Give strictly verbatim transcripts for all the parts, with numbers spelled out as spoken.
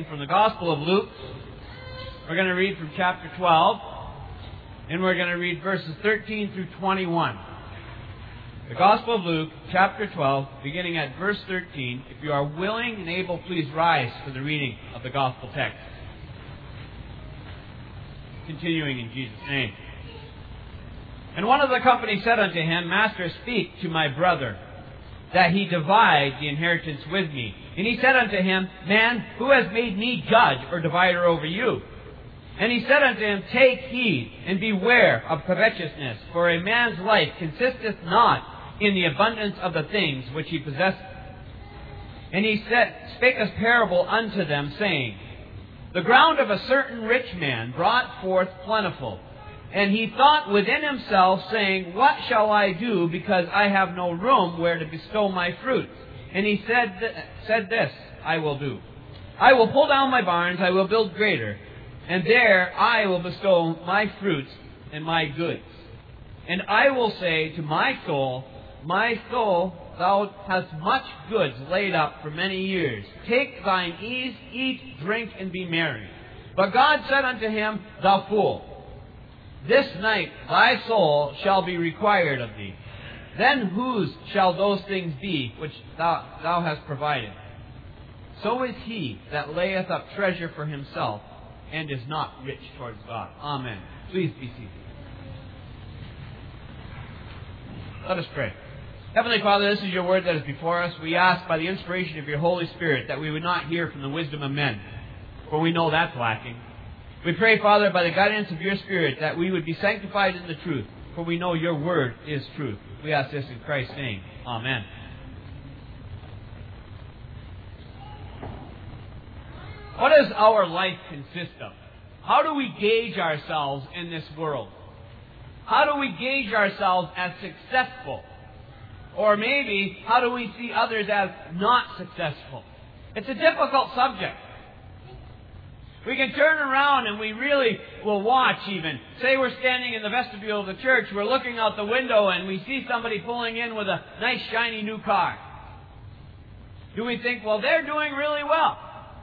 reading from the Gospel of Luke. We're going to read from chapter twelve, and we're going to read verses thirteen through twenty-one. The Gospel of Luke, chapter twelve, beginning at verse thirteen. If you are willing and able, please rise for the reading of the Gospel text. Continuing in Jesus' name. And one of the company said unto him, Master, speak to my brother, that he divide the inheritance with me. And he said unto him, Man, who has made me judge or divider over you? And he said unto him, Take heed, and beware of covetousness, for a man's life consisteth not in the abundance of the things which he possesseth. And he said, spake a parable unto them, saying, The ground of a certain rich man brought forth plentiful. And he thought within himself, saying, What shall I do, because I have no room where to bestow my fruits? And he said, th- said this, I will do. I will pull down my barns, I will build greater, and there I will bestow my fruits and my goods. And I will say to my soul, My soul, thou hast much goods laid up for many years. Take thine ease, eat, drink, and be merry. But God said unto him, Thou fool, this night thy soul shall be required of thee. Then whose shall those things be which thou, thou hast provided? So is he that layeth up treasure for himself, and is not rich towards God. Amen. Please be seated. Let us pray. Heavenly Father, this is your word that is before us. We ask by the inspiration of your Holy Spirit that we would not hear from the wisdom of men, for we know that's lacking. We pray, Father, by the guidance of your Spirit, that we would be sanctified in the truth, for we know your word is truth. We ask this in Christ's name. Amen. What does our life consist of? How do we gauge ourselves in this world? How do we gauge ourselves as successful? Or maybe, how do we see others as not successful? It's a difficult subject. We can turn around and we really will watch even. Say we're standing in the vestibule of the church, we're looking out the window and we see somebody pulling in with a nice shiny new car. Do we think, well, they're doing really well?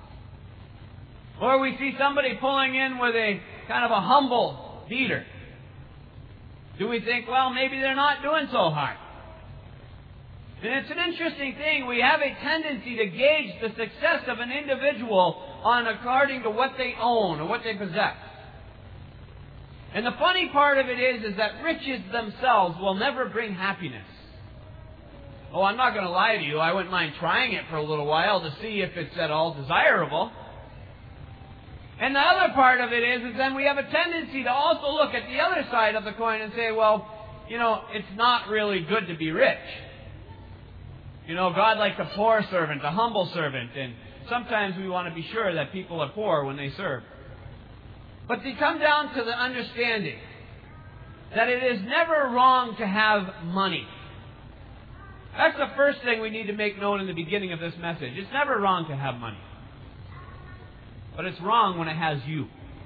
Or we see somebody pulling in with a kind of a humble beater. Do we think, well, maybe they're not doing so hard? And it's an interesting thing. We have a tendency to gauge the success of an individual on according to what they own or what they possess. And the funny part of it is, is that riches themselves will never bring happiness. Oh, I'm not going to lie to you. I wouldn't mind trying it for a little while to see if it's at all desirable. And the other part of it is, is then we have a tendency to also look at the other side of the coin and say, well, you know, it's not really good to be rich. You know, God likes a poor servant, a humble servant, and sometimes we want to be sure that people are poor when they serve. But to come down to the understanding that it is never wrong to have money. That's the first thing we need to make known in the beginning of this message. It's never wrong to have money. But it's wrong when it has you.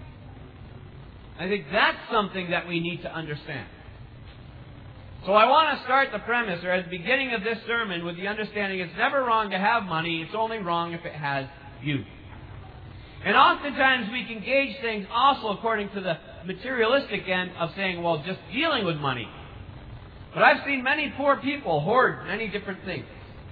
I think that's something that we need to understand. So I want to start the premise, or at the beginning of this sermon, with the understanding it's never wrong to have money, it's only wrong if it has you. And oftentimes we can gauge things also according to the materialistic end of saying, well, just dealing with money. But I've seen many poor people hoard many different things.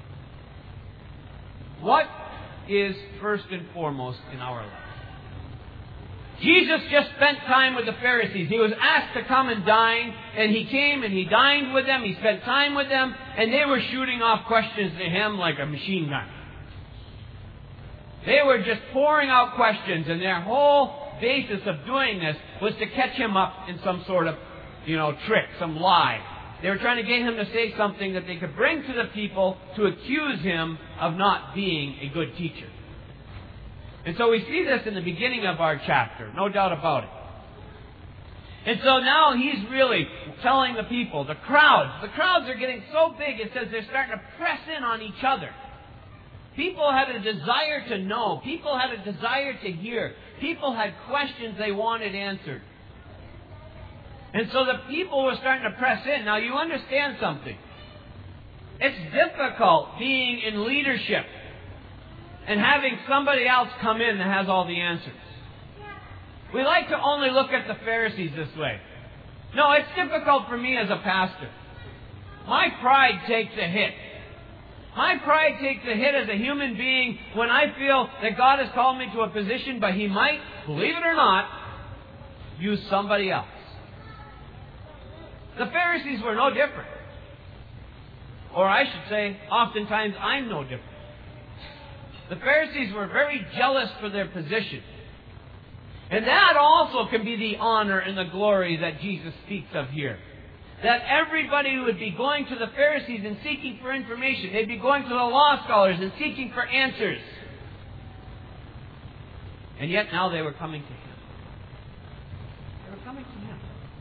What is first and foremost in our life? Jesus just spent time with the Pharisees. He was asked to come and dine, and he came and he dined with them. He spent time with them, and they were shooting off questions to him like a machine gun. They were just pouring out questions, and their whole basis of doing this was to catch him up in some sort of, you know, trick, some lie. They were trying to get him to say something that they could bring to the people to accuse him of not being a good teacher. And so we see this in the beginning of our chapter, no doubt about it. And so now he's really telling the people, the crowds, the crowds are getting so big, it says they're starting to press in on each other. People had a desire to know. People had a desire to hear. People had questions they wanted answered. And so the people were starting to press in. Now you understand something. It's difficult being in leadership. and having somebody else come in that has all the answers. We like to only look at the Pharisees this way. No, it's difficult for me as a pastor. My pride takes a hit. My pride takes a hit as a human being when I feel that God has called me to a position, but He might, believe it or not, use somebody else. The Pharisees were no different. Or I should say, oftentimes I'm no different. The Pharisees were very jealous for their position. And that also can be the honor and the glory that Jesus speaks of here. That everybody would be going to the Pharisees and seeking for information. They'd be going to the law scholars and seeking for answers. And yet now they were coming to Him. They were coming to Him.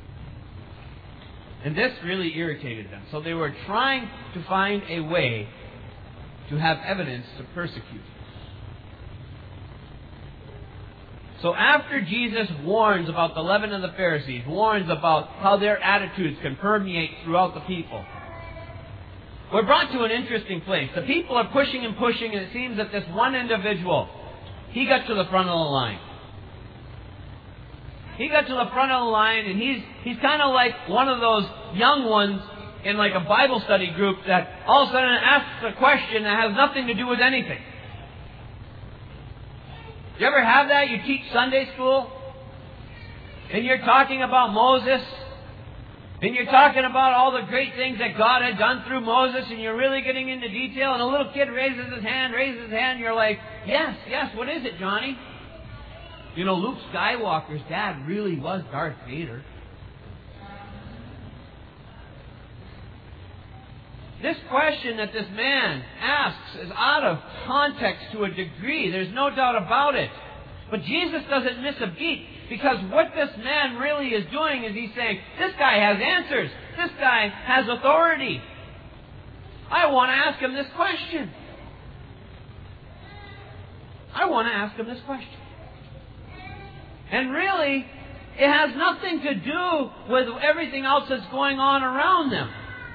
And this really irritated them. So they were trying to find a way to have evidence to persecute. So after Jesus warns about the leaven of the Pharisees, warns about how their attitudes can permeate throughout the people, we're brought to an interesting place. The people are pushing and pushing, and it seems that this one individual, he got to the front of the line. He got to the front of the line, and he's he's kind of like one of those young ones in like a Bible study group that all of a sudden asks a question that has nothing to do with anything. You ever have that? You teach Sunday school, and you're talking about Moses, and you're talking about all the great things that God had done through Moses, and you're really getting into detail, and a little kid raises his hand, raises his hand, and you're like, yes, yes, what is it, Johnny? You know, Luke Skywalker's dad really was Darth Vader. This question that this man asks is out of context to a degree. There's no doubt about it. But Jesus doesn't miss a beat, because what this man really is doing is he's saying, this guy has answers. This guy has authority. I want to ask him this question. I want to ask him this question. And really, it has nothing to do with everything else that's going on around them.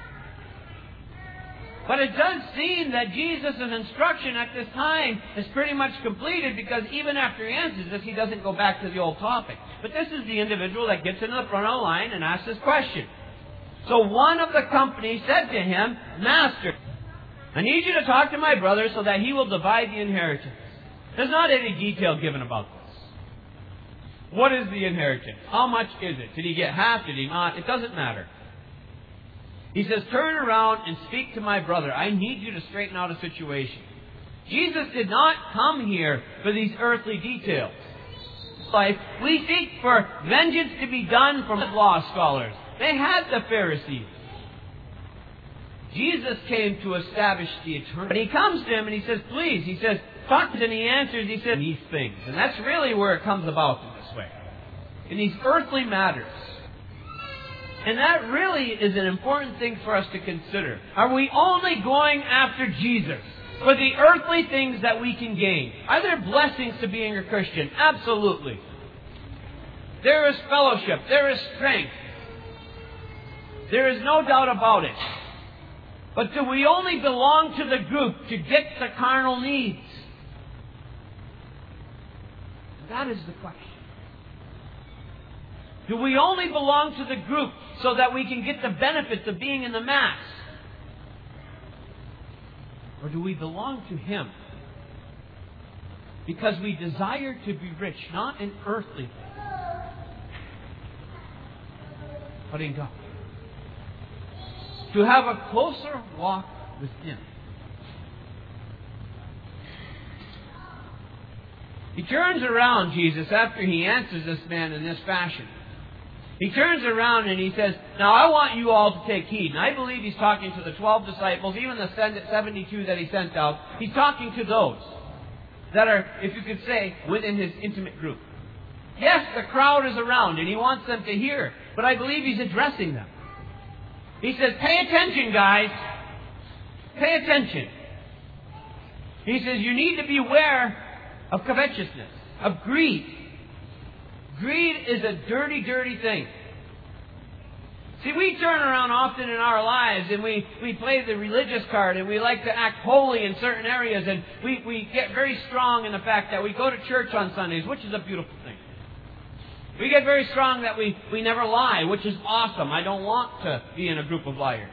But it does seem that Jesus' instruction at this time is pretty much completed, because even after he answers this, he doesn't go back to the old topic. But this is the individual that gets into the front of the line and asks this question. So one of the company said to him, Master, I need you to talk to my brother so that he will divide the inheritance. There's not any detail given about this. What is the inheritance? How much is it? Did he get half? Did he not? It doesn't matter. He says, turn around and speak to my brother. I need you to straighten out a situation. Jesus did not come here for these earthly details. Life, we seek for vengeance to be done from the law scholars. They had the Pharisees. Jesus came to establish the eternal. But he comes to him and he says, please, he says, talk to him, and he answers, he says, these things. And that's really where it comes about in this way. In these earthly matters. And that really is an important thing for us to consider. Are we only going after Jesus for the earthly things that we can gain? Are there blessings to being a Christian? Absolutely. There is fellowship. There is strength. There is no doubt about it. But do we only belong to the group to get the carnal needs? That is the question. Do we only belong to the group so that we can get the benefits of being in the mass? Or do we belong to Him because we desire to be rich, not in earthly things, but in God? To have a closer walk with Him. He turns around, Jesus, after He answers this man in this fashion. He turns around and He says, now I want you all to take heed. And I believe He's talking to the twelve disciples, even the seventy-two that He sent out. He's talking to those that are, if you could say, within His intimate group. Yes, the crowd is around and He wants them to hear, but I believe He's addressing them. He says, pay attention, guys. Pay attention. He says, you need to beware of covetousness, of greed. Greed is a dirty, dirty thing. See, we turn around often in our lives and we, we play the religious card and we like to act holy in certain areas, and we, we get very strong in the fact that we go to church on Sundays, which is a beautiful thing. We get very strong that we, we never lie, which is awesome. I don't want to be in a group of liars.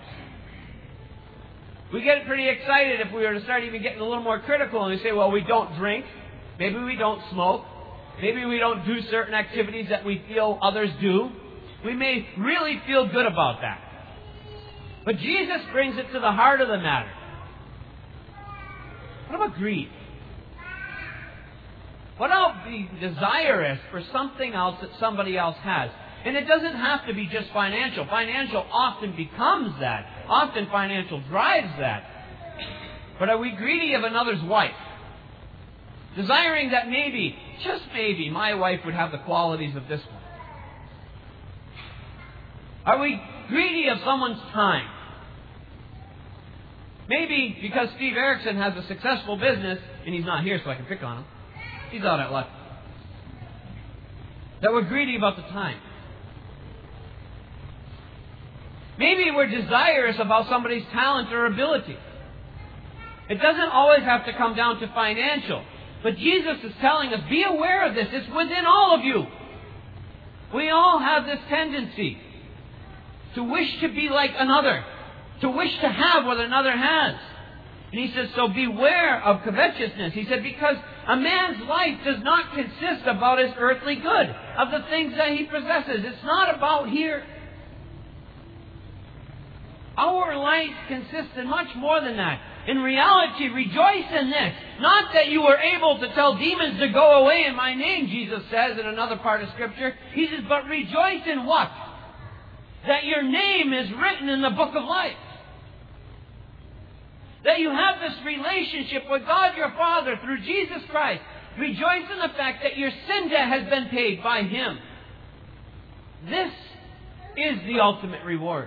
We get pretty excited if we were to start even getting a little more critical and we say, well, we don't drink. Maybe we don't smoke. Maybe we don't do certain activities that we feel others do. We may really feel good about that. But Jesus brings it to the heart of the matter. What about greed? What about being desirous for something else that somebody else has? And it doesn't have to be just financial. Financial often becomes that. Often financial drives that. But are we greedy of another's wife? Desiring that maybe, just maybe, my wife would have the qualities of this one. Are we greedy of someone's time? Maybe because Steve Erickson has a successful business, and he's not here so I can pick on him. He's out at luck. That we're greedy about the time. Maybe we're desirous about somebody's talent or ability. It doesn't always have to come down to financial. But Jesus is telling us, be aware of this. It's within all of you. We all have this tendency to wish to be like another, to wish to have what another has. And he says, so beware of covetousness. He said, because a man's life does not consist about his earthly good, of the things that he possesses. It's not about here. Our life consists in much more than that. In reality, rejoice in this. Not that you were able to tell demons to go away in my name, Jesus says in another part of Scripture. He says, but rejoice in what? That your name is written in the book of life. That you have this relationship with God your Father through Jesus Christ. Rejoice in the fact that your sin debt has been paid by Him. This is the ultimate reward.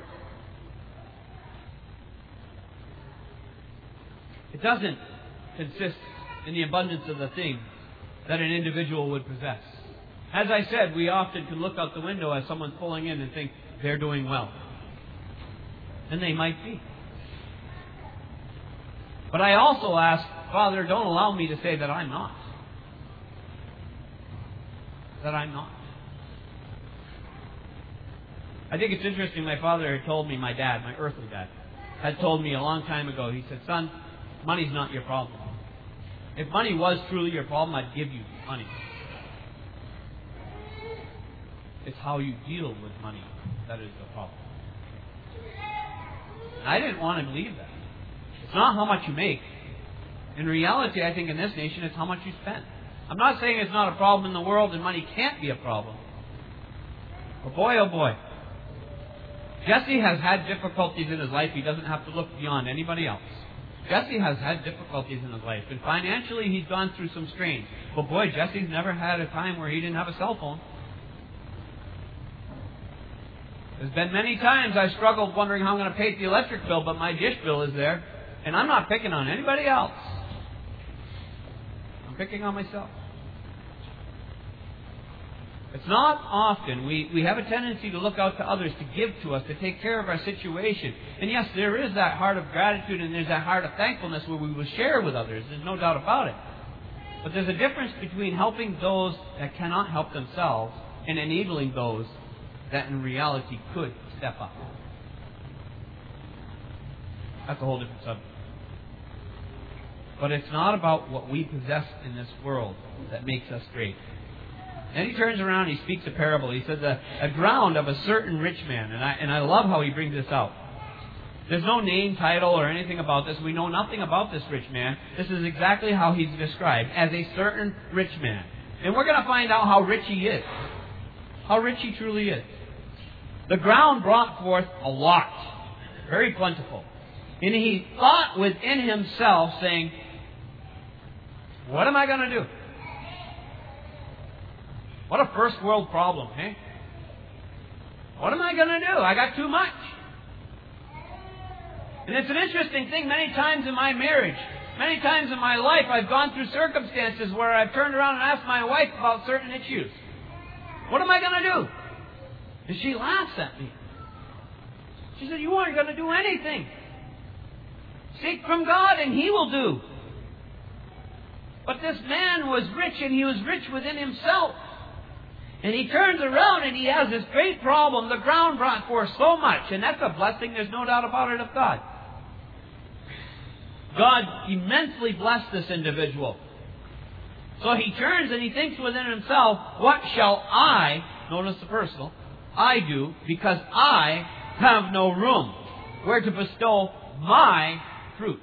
It doesn't consist in the abundance of the things that an individual would possess. As I said, we often can look out the window as someone's pulling in and think they're doing well. And they might be. But I also ask, Father, don't allow me to say that I'm not. That I'm not. I think it's interesting, my father had told me, my dad, my earthly dad, had told me a long time ago, he said, son, money's not your problem. If money was truly your problem, I'd give you money. It's how you deal with money that is the problem. And I didn't want to believe that. It's not how much you make. In reality, I think in this nation, it's how much you spend. I'm not saying it's not a problem in the world and money can't be a problem. But boy, oh boy. Jesse has had difficulties in his life. He doesn't have to look beyond anybody else. Jesse has had difficulties in his life. And financially, he's gone through some strain. But boy, Jesse's never had a time where he didn't have a cell phone. There's been many times I've struggled wondering how I'm going to pay the electric bill, but my dish bill is there. And I'm not picking on anybody else. I'm picking on myself. It's not often. We, we have a tendency to look out to others, to give to us, to take care of our situation. And yes, there is that heart of gratitude and there's that heart of thankfulness where we will share with others. There's no doubt about it. But there's a difference between helping those that cannot help themselves and enabling those that in reality could step up. That's a whole different subject. But it's not about what we possess in this world that makes us great. And he turns around and he speaks a parable. He says, a, a ground of a certain rich man. And I, and I love how he brings this out. There's no name, title, or anything about this. We know nothing about this rich man. This is exactly how he's described, as a certain rich man. And we're going to find out how rich he is. How rich he truly is. The ground brought forth a lot. Very plentiful. And he thought within himself, saying, what am I going to do? What a first world problem, eh? What am I going to do? I got too much. And it's an interesting thing. Many times in my marriage, many times in my life, I've gone through circumstances where I've turned around and asked my wife about certain issues. What am I going to do? And she laughs at me. She said, you aren't going to do anything. Seek from God and He will do. But this man was rich, and he was rich within himself. And he turns around and he has this great problem. The ground brought forth so much, and that's a blessing, there's no doubt about it, of God. God immensely blessed this individual. So he turns and he thinks within himself, what shall I, notice the personal, I do, because I have no room where to bestow my fruits.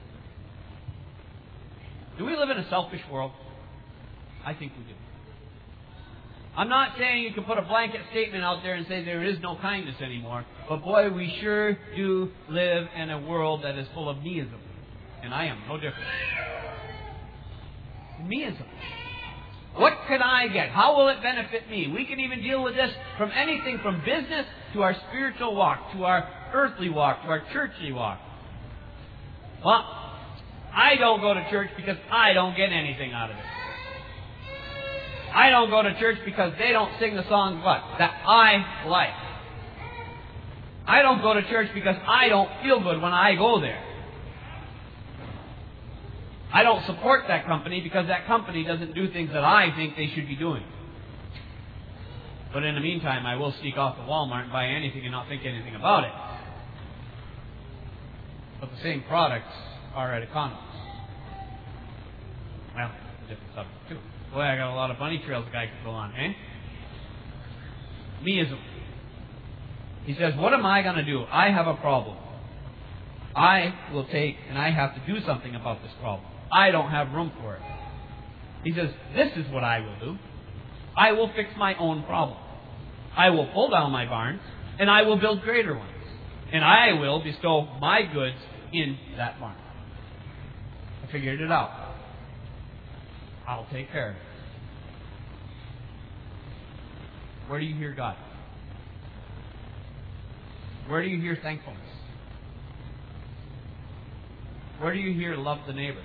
Do we live in a selfish world? I think we do. I'm not saying you can put a blanket statement out there and say there is no kindness anymore, but boy, we sure do live in a world that is full of meism. And I am no different. Meism. What can I get? How will it benefit me? We can even deal with this from anything from business to our spiritual walk, to our earthly walk, to our churchly walk. Well, I don't go to church because I don't get anything out of it. I don't go to church because they don't sing the songs what? That I like. I don't go to church because I don't feel good when I go there. I don't support that company because that company doesn't do things that I think they should be doing. But in the meantime, I will sneak off to Walmart and buy anything and not think anything about it. But the same products are at economies. Well, different subject too. Boy, I got a lot of bunny trails the guy could go on, eh? Meism. He says, what am I going to do? I have a problem. I will take and I have to do something about this problem. I don't have room for it. He says, this is what I will do. I will fix my own problem. I will pull down my barns and I will build greater ones. And I will bestow my goods in that barn. I figured it out. I'll take care of it. Where do you hear God? Where do you hear thankfulness? Where do you hear love the neighbor?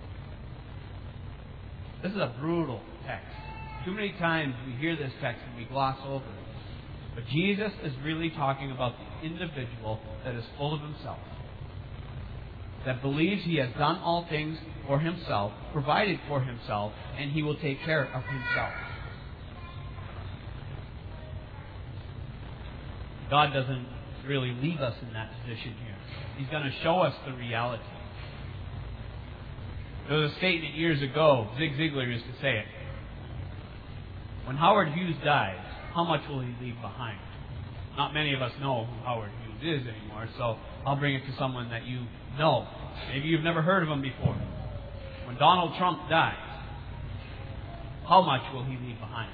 This is a brutal text. Too many times we hear this text and we gloss over it. But Jesus is really talking about the individual that is full of himself, that believes he has done all things for himself, provided for himself, and he will take care of himself. God doesn't really leave us in that position here. He's going to show us the reality. There was a statement years ago, Zig Ziglar used to say it. When Howard Hughes dies, how much will he leave behind? Not many of us know who Howard Hughes is anymore, so I'll bring it to someone that you know. Maybe you've never heard of him before. When Donald Trump dies, how much will he leave behind?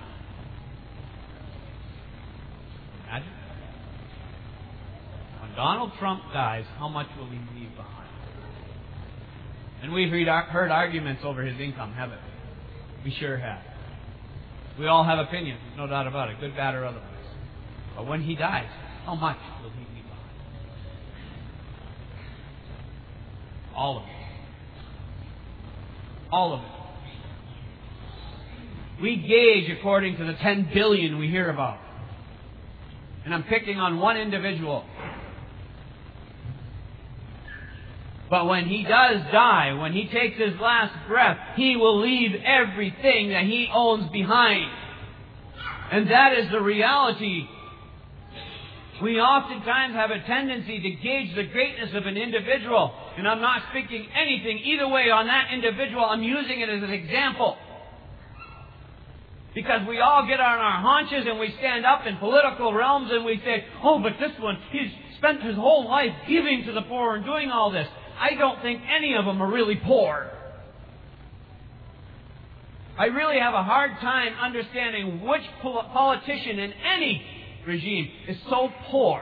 Imagine. When Donald Trump dies, how much will he leave behind? And we've heard arguments over his income, haven't we? We sure have. We all have opinions, no doubt about it, good, bad, or otherwise. But when he dies, how much will he leave behind? All of it. All of it. We gauge according to the ten billion we hear about. And I'm picking on one individual. But when he does die, when he takes his last breath, he will leave everything that he owns behind. And that is the reality. We oftentimes have a tendency to gauge the greatness of an individual. And I'm not speaking anything either way on that individual. I'm using it as an example. Because we all get on our haunches and we stand up in political realms and we say, oh, but this one, he's spent his whole life giving to the poor and doing all this. I don't think any of them are really poor. I really have a hard time understanding which politician in any regime is so poor.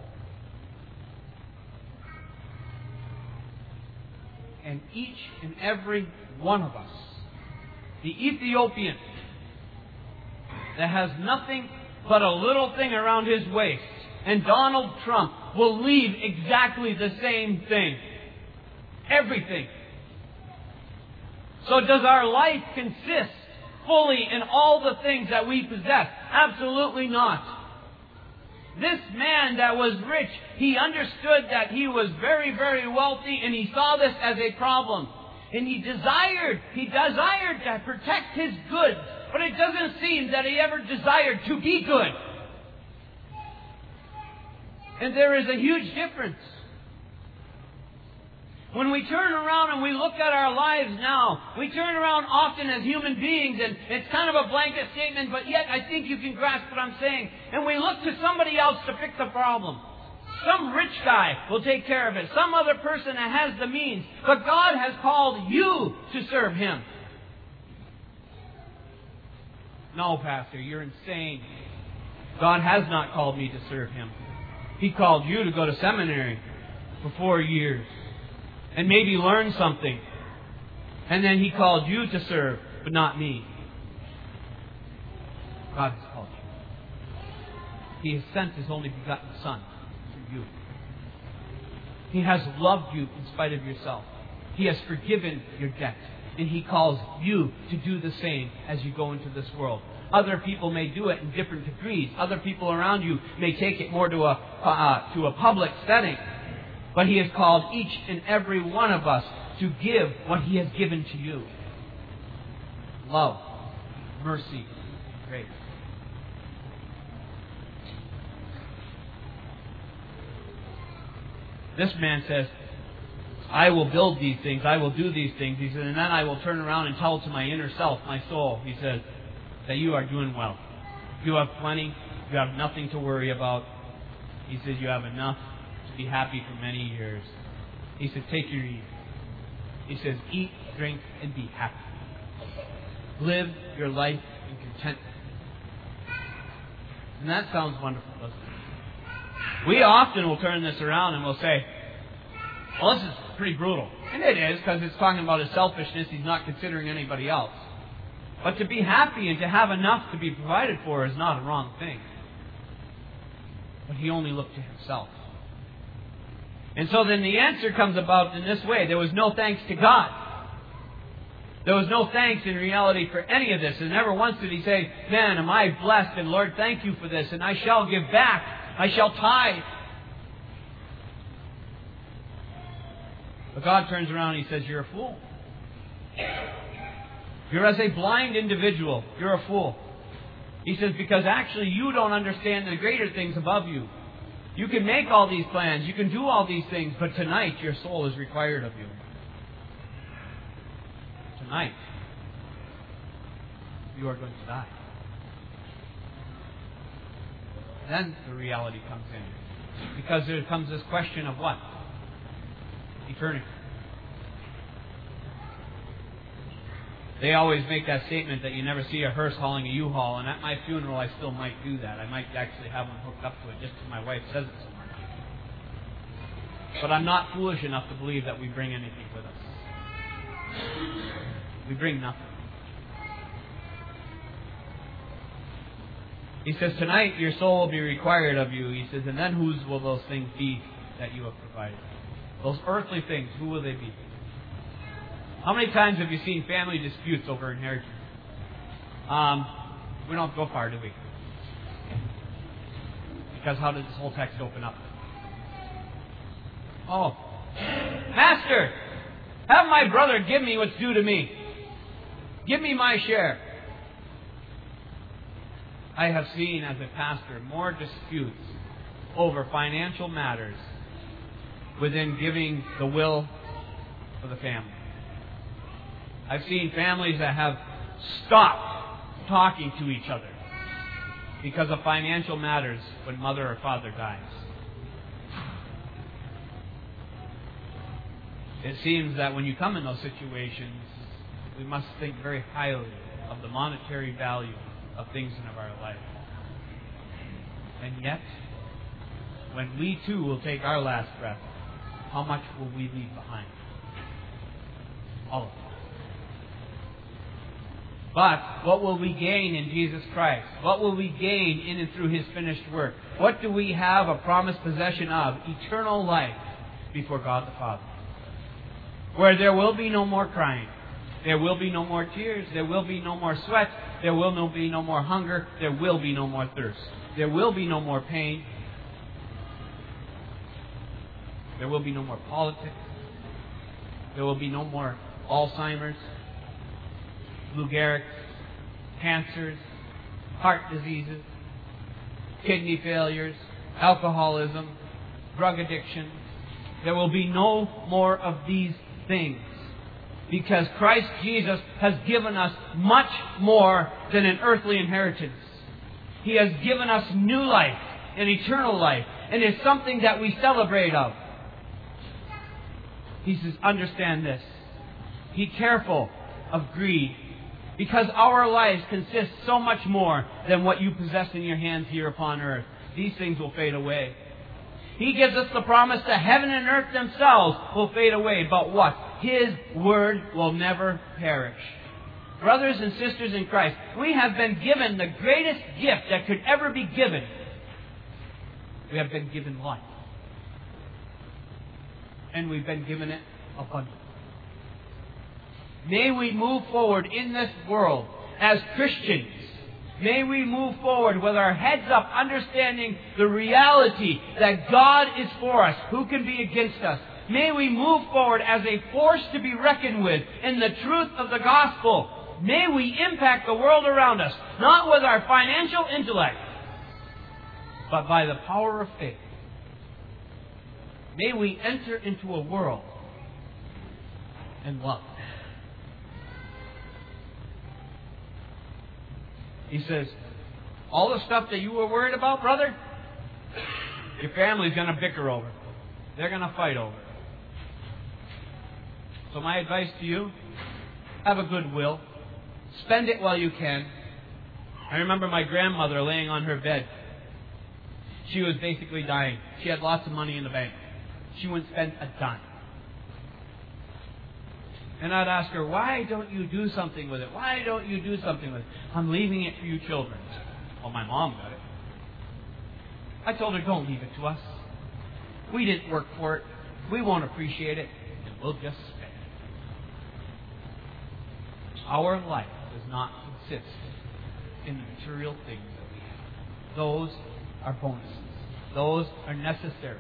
And each and every one of us, the Ethiopian that has nothing but a little thing around his waist, and Donald Trump will leave exactly the same thing. Everything. So does our life consist fully in all the things that we possess? Absolutely not. This man that was rich, he understood that he was very, very wealthy, and he saw this as a problem. And he desired, he desired to protect his goods, but it doesn't seem that he ever desired to be good. And there is a huge difference. When we turn around and we look at our lives now, we turn around often as human beings, and it's kind of a blanket statement, but yet I think you can grasp what I'm saying. And we look to somebody else to fix the problem. Some rich guy will take care of it. Some other person that has the means. But God has called you to serve Him. No, Pastor, you're insane. God has not called me to serve Him. He called you to go to seminary for four years. And maybe learn something. And then He called you to serve, but not me. God has called you. He has sent His only begotten Son for you. He has loved you in spite of yourself. He has forgiven your debt. And He calls you to do the same as you go into this world. Other people may do it in different degrees. Other people around you may take it more to a, uh, to a public setting. But He has called each and every one of us to give what He has given to you. Love, mercy, grace. This man says, I will build these things, I will do these things. He says, and then I will turn around and tell to my inner self, my soul, he says, that you are doing well. You have plenty, you have nothing to worry about. He says, you have enough to be happy for many years. He says, take your ease. He says, eat, drink, and be happy. Live your life in contentment. And that sounds wonderful, doesn't it? We often will turn this around and we'll say, well, this is pretty brutal. And it is, because it's talking about his selfishness. He's not considering anybody else. But to be happy and to have enough to be provided for is not a wrong thing. But he only looked to himself. And so then the answer comes about in this way. There was no thanks to God. There was no thanks in reality for any of this. And never once did he say, man, am I blessed, and Lord, thank you for this, and I shall give back. I shall tithe. But God turns around and He says, you're a fool. You're as a blind individual. You're a fool. He says, because actually you don't understand the greater things above you. You can make all these plans. You can do all these things. But tonight your soul is required of you. Tonight you are going to die. Then the reality comes in. Because there comes this question of what? Eternity. They always make that statement that you never see a hearse hauling a U-Haul, and at my funeral I still might do that. I might actually have one hooked up to it just because my wife says it somewhere. But I'm not foolish enough to believe that we bring anything with us. We bring nothing. He says, tonight your soul will be required of you. He says, and then whose will those things be that you have provided? Those earthly things, who will they be? How many times have you seen family disputes over inheritance? Um, we don't go far, do we? Because how does this whole text open up? Oh, Master, have my brother give me what's due to me. Give me my share. I have seen as a pastor more disputes over financial matters within giving the will for the family. I've seen families that have stopped talking to each other because of financial matters when mother or father dies. It seems that when you come in those situations, we must think very highly of the monetary value of things in our life. And yet, when we too will take our last breath, how much will we leave behind? All of it. But what will we gain in Jesus Christ? What will we gain in and through His finished work? What do we have a promised possession of? Eternal life before God the Father. Where there will be no more crying. There will be no more tears. There will be no more sweat. There will no be no more hunger. There will be no more thirst. There will be no more pain. There will be no more politics. There will be no more Alzheimer's, Lou Gehrig's, cancers, heart diseases, kidney failures, alcoholism, drug addiction. There will be no more of these things, because Christ Jesus has given us much more than an earthly inheritance. He has given us new life, an eternal life, and it's something that we celebrate of. He says, understand this. Be careful of greed, because our lives consist so much more than what you possess in your hands here upon earth. These things will fade away. He gives us the promise that heaven and earth themselves will fade away. But what? His word will never perish. Brothers and sisters in Christ, we have been given the greatest gift that could ever be given. We have been given life. And we've been given it abundantly. May we move forward in this world as Christians. May we move forward with our heads up, understanding the reality that God is for us. Who can be against us? May we move forward as a force to be reckoned with in the truth of the gospel. May we impact the world around us, not with our financial intellect, but by the power of faith. May we enter into a world and love. He says, all the stuff that you were worried about, brother, your family's going to bicker over. They're going to fight over. So my advice to you, have a good will. Spend it while you can. I remember my grandmother laying on her bed. She was basically dying. She had lots of money in the bank. She wouldn't spend a dime. And I'd ask her, why don't you do something with it? Why don't you do something with it? I'm leaving it for you children. Well, my mom got it. I told her, don't leave it to us. We didn't work for it. We won't appreciate it. And we'll just spend it. Our life does not consist in the material things that we have. Those are bonuses. Those are necessary.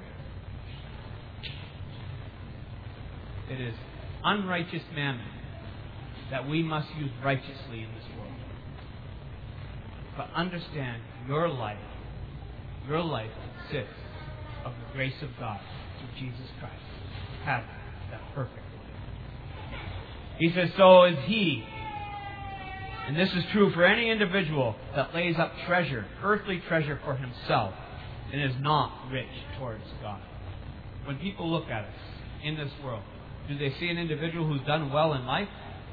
It is unrighteous mammon that we must use righteously in this world. But understand, your life, your life consists of the grace of God through Jesus Christ. Have that perfect life. He says, so is he. And this is true for any individual that lays up treasure, earthly treasure for himself, and is not rich towards God. When people look at us in this world, do they see an individual who's done well in life?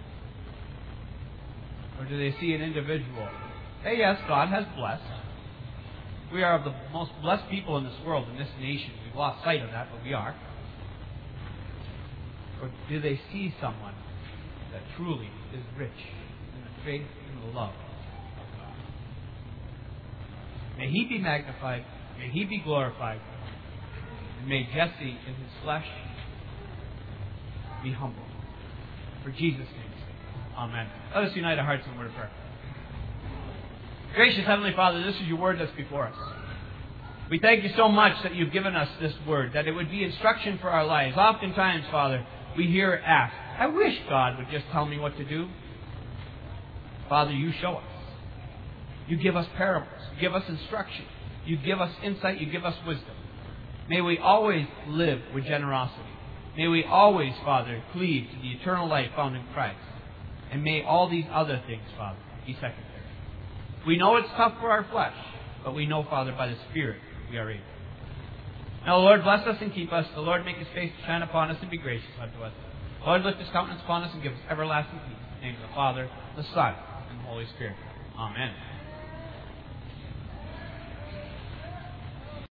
Or do they see an individual, hey, yes, God has blessed. We are the most blessed people in this world, in this nation. We've lost sight of that, but we are. Or do they see someone that truly is rich in the faith and the love of God? May he be magnified. May he be glorified. And may Jesse in his flesh be humble. For Jesus' name's sake. Amen. Let us unite our hearts in a word of prayer. Gracious Heavenly Father, this is your word that's before us. We thank you so much that you've given us this word, that it would be instruction for our lives. Oftentimes, Father, we hear it asked, I wish God would just tell me what to do. Father, you show us. You give us parables. You give us instruction. You give us insight. You give us wisdom. May we always live with generosity. May we always, Father, cleave to the eternal life found in Christ. And may all these other things, Father, be secondary. We know it's tough for our flesh, but we know, Father, by the Spirit we are able. Now, Lord, bless us and keep us. The Lord make his face to shine upon us and be gracious unto us. Lord, lift his countenance upon us and give us everlasting peace. In the name of the Father, the Son, and the Holy Spirit. Amen.